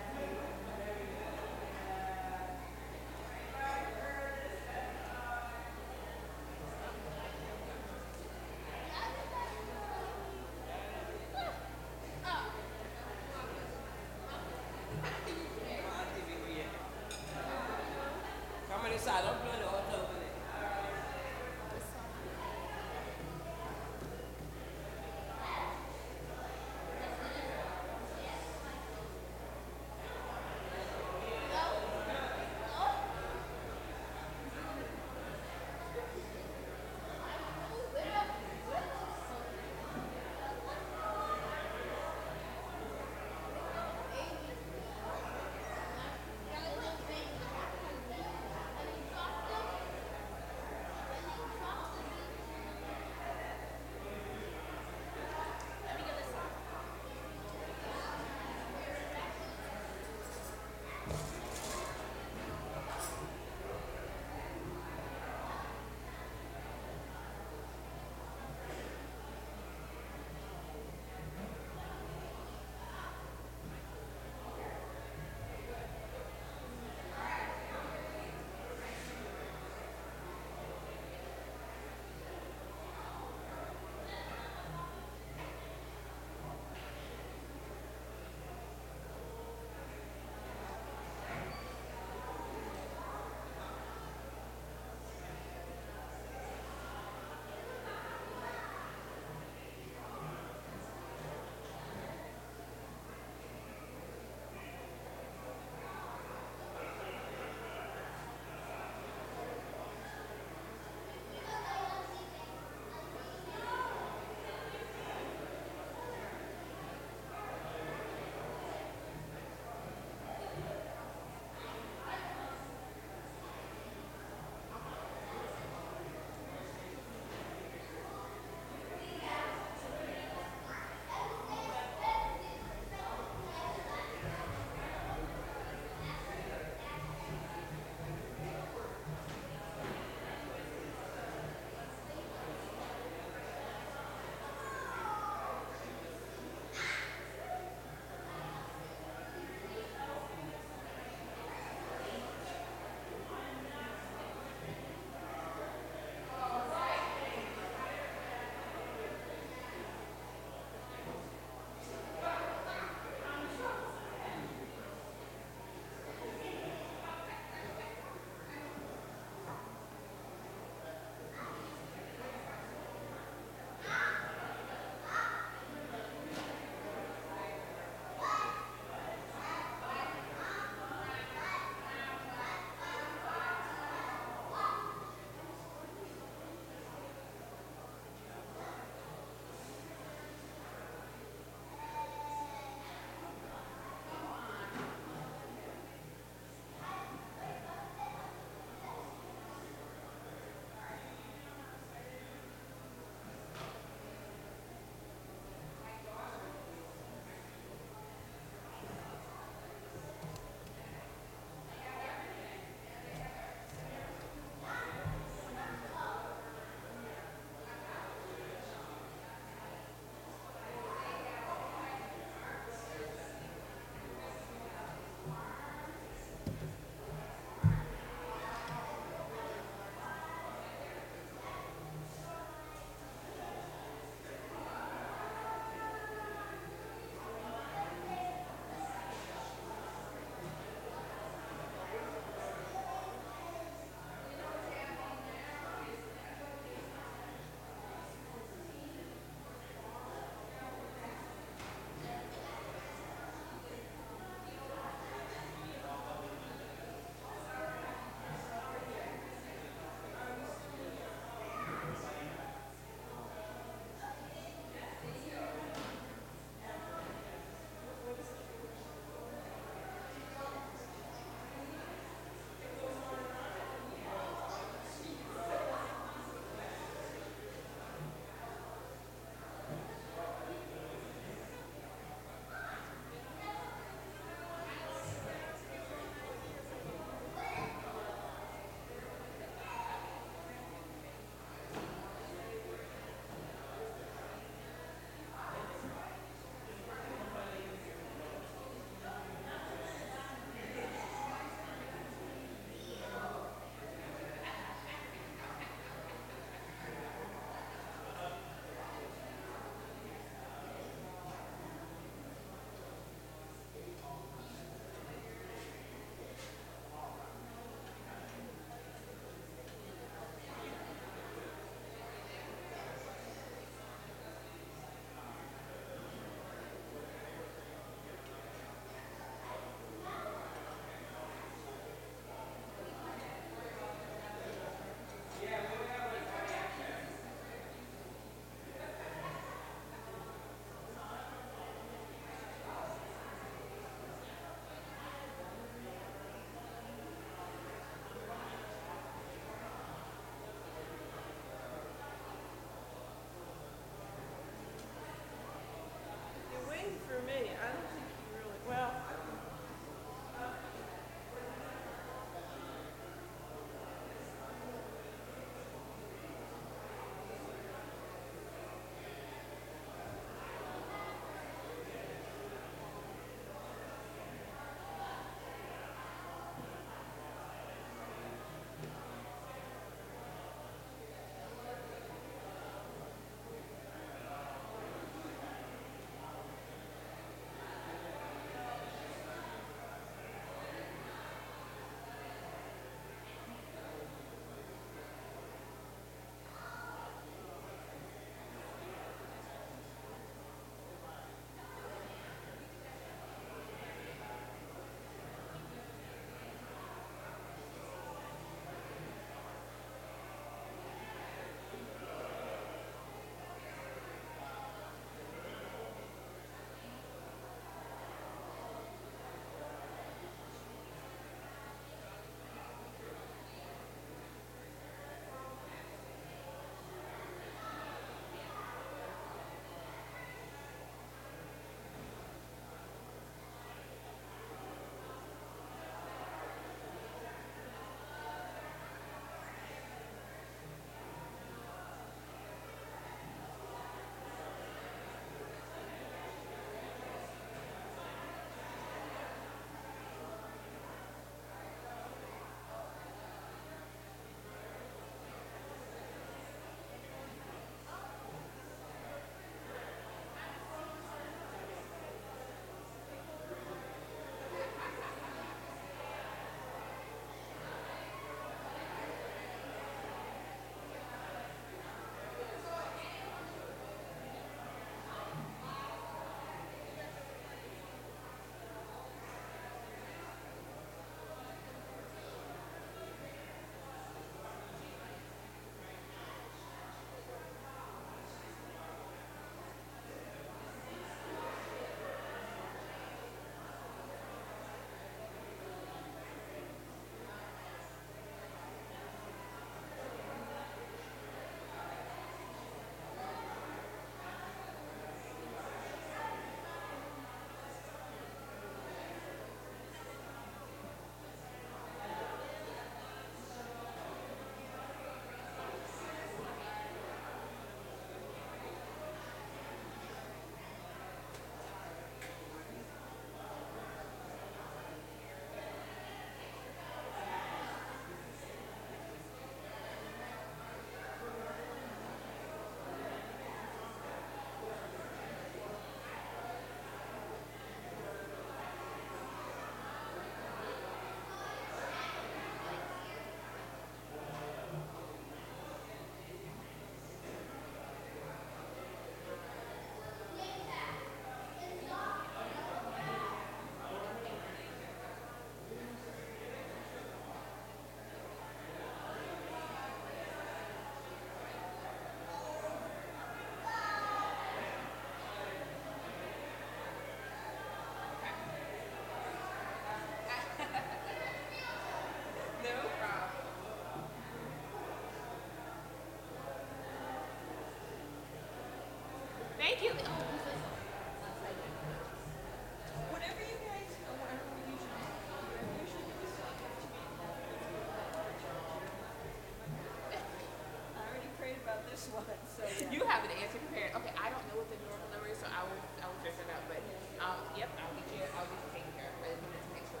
You have an answer prepared. Okay, I don't know what the normal number is, so I will search it out. But yep, I'll get you taken care of. But I wanted to make sure.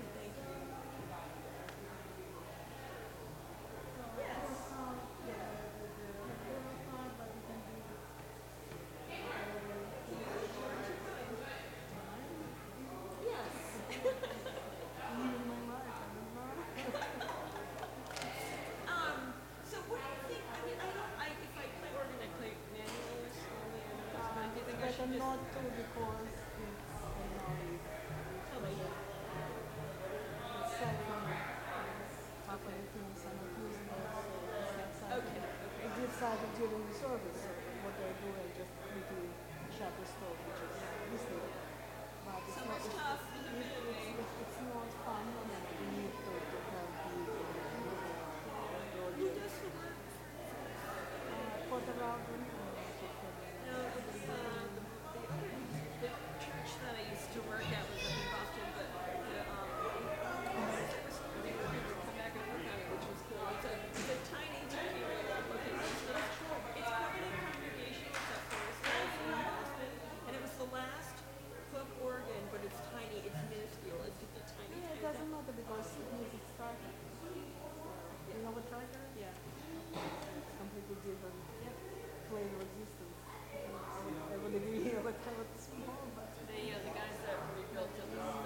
So what do you think? I mean, if I play organ, I play manual or slowly. And do you think I should just? Not to because okay. It decided during the service what they're doing, just completely shut the stove, which is listening. But it's So not, it's tough. it's not fun, and we need to have Who does the work? for the routing. No, it's the church that I used to work at was up in Boston, but they were going to come back and work on it, which was cool. It's a tiny location. It's permanent congregation. It's at Forest Hills in Boston, and it was the last club organ, but it's tiny. It's minuscule. It's just a tiny. Yeah, it doesn't matter because it means it's started. You know what starter? Yeah. It's completely different. Plane resistance. I would agree here, but I was small, but The guys that rebuilt it.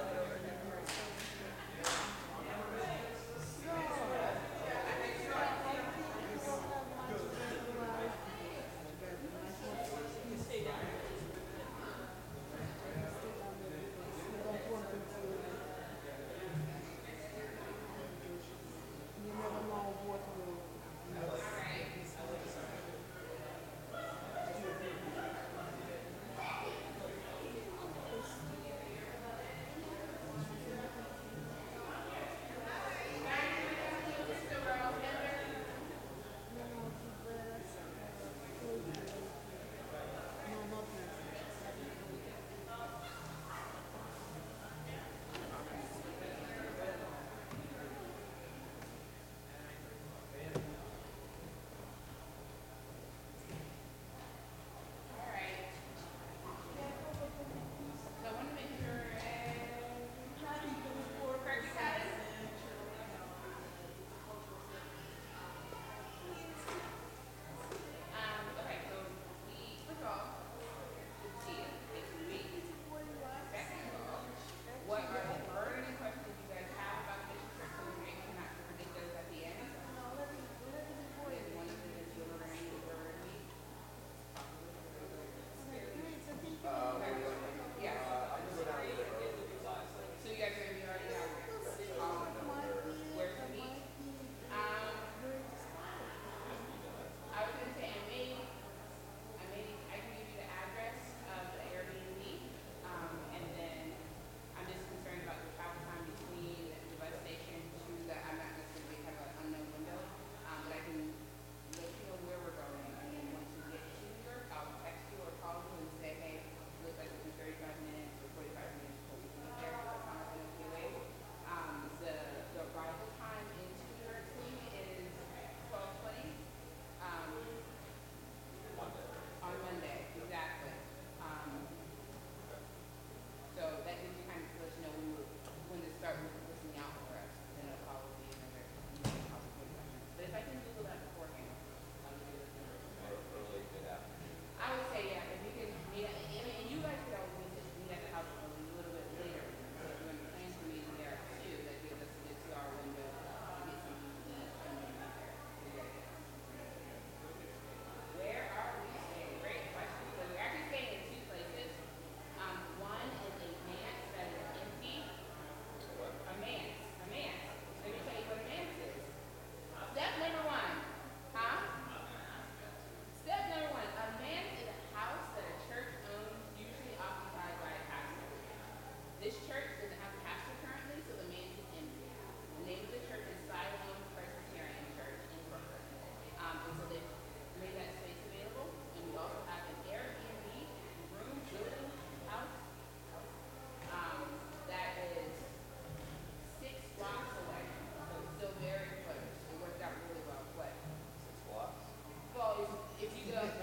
if you go,